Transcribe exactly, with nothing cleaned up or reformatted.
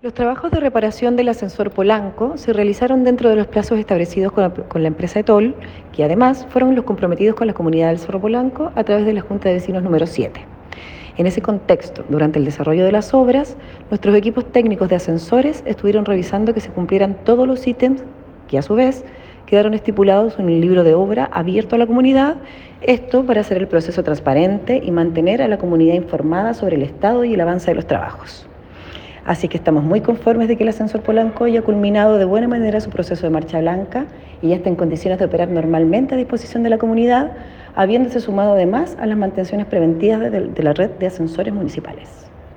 Los trabajos de reparación del ascensor Polanco se realizaron dentro de los plazos establecidos con la, con la empresa Etol, que además fueron los comprometidos con la comunidad del Cerro Polanco a través de la Junta de Vecinos número siete. En ese contexto, durante el desarrollo de las obras, nuestros equipos técnicos de ascensores estuvieron revisando que se cumplieran todos los ítems que a su vez quedaron estipulados en el libro de obra abierto a la comunidad, esto para hacer el proceso transparente y mantener a la comunidad informada sobre el estado y el avance de los trabajos. Así que estamos muy conformes de que el ascensor Polanco haya culminado de buena manera su proceso de marcha blanca y ya está en condiciones de operar normalmente a disposición de la comunidad, habiéndose sumado además a las mantenciones preventivas de, de la red de ascensores municipales.